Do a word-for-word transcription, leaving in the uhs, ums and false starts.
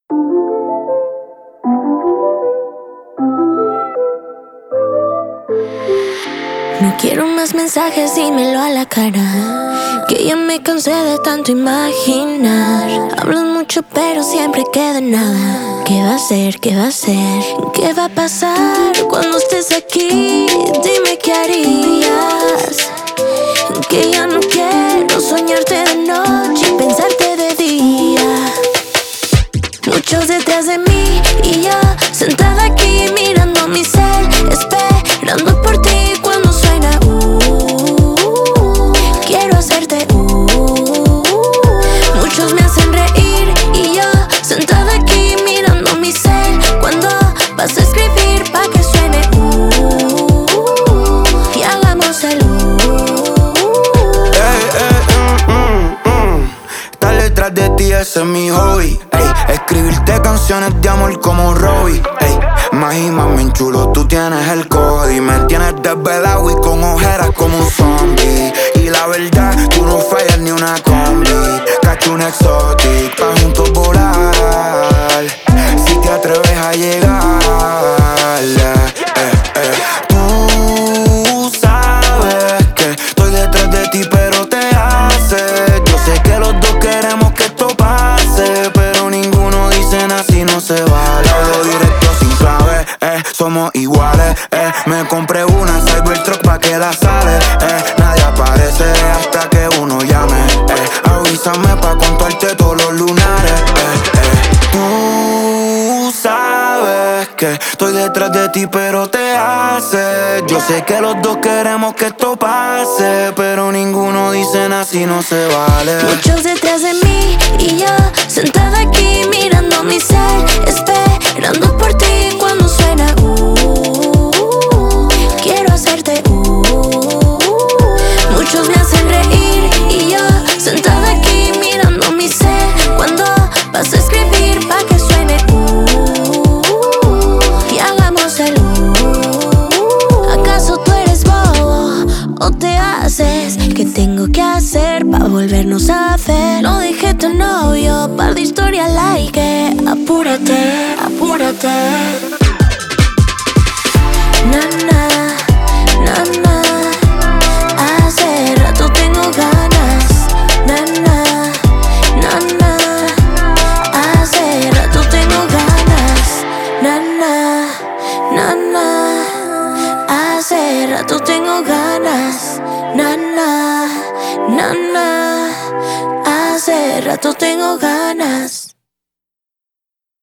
No quiero más mensajes, dímelo a la cara, que ya me cansé de tanto imaginar. Hablas mucho pero siempre queda nada. ¿Qué va a ser? ¿Qué va a ser? ¿Qué va a pasar cuando estés aquí? Dime qué harías. Que ya no quiero soñarte de noche y pensarte de día. Muchos detrás de mí y yo sentada aquí mirando mi cel, esperando por ti cuando suena uh, quiero hacerte uh, muchos me hacen reír y yo sentada aquí mirando mi cel, cuando vas a escribir pa' que suene uh, y hagamos el uh. Ey, ey, mm, mm, mm. Estar detrás de ti, ese es mi hobby. Ey, escribirte canciones de amor como Robbie. Ey, más y más bien chulo, tú tienes el código. Me tienes desvelado y con ojeras como un zombie. Y la verdad, tú no fallas ni una combi. Cacho un exotic pa' juntos volar. Si te atreves a llegar, eh, eh. Tú sabes que estoy detrás de ti pero te hace. Yo sé que los dos queremos que esto pase, pero ninguno dice nada si no se vale. Hablo directo sin clave, eh, somos iguales, eh. Me compré una Cybertruck pa' que la sale, eh. Nadie aparece hasta que uno llame, eh. Avísame pa' contarte todos los lunares, eh, eh. Tú sabes que estoy detrás de ti pero te hace. Yo sé que los dos queremos que esto pase, pero ninguno dice nada si no se vale. Muchos detrás de mí y yo sentada aquí mirando mi cel, esperando por ti cuando suena uh, quiero hacerte uh, muchos me hacen reír y yo sentada aquí mirando mi cel, cuando vas a escribir pa' que suene uh, y hagamos el uh. ¿Acaso tú eres bobo o te haces? ¿Qué tengo que hacer pa' volvernos a ver? No dejé tu novio, par de historia like. Apúrate, apúrate. Nana, nana, hace rato tengo ganas. Nana, nana, hace rato tengo ganas. Nana, nana, hace rato tengo ganas. Nana, nana, hace rato tengo ganas.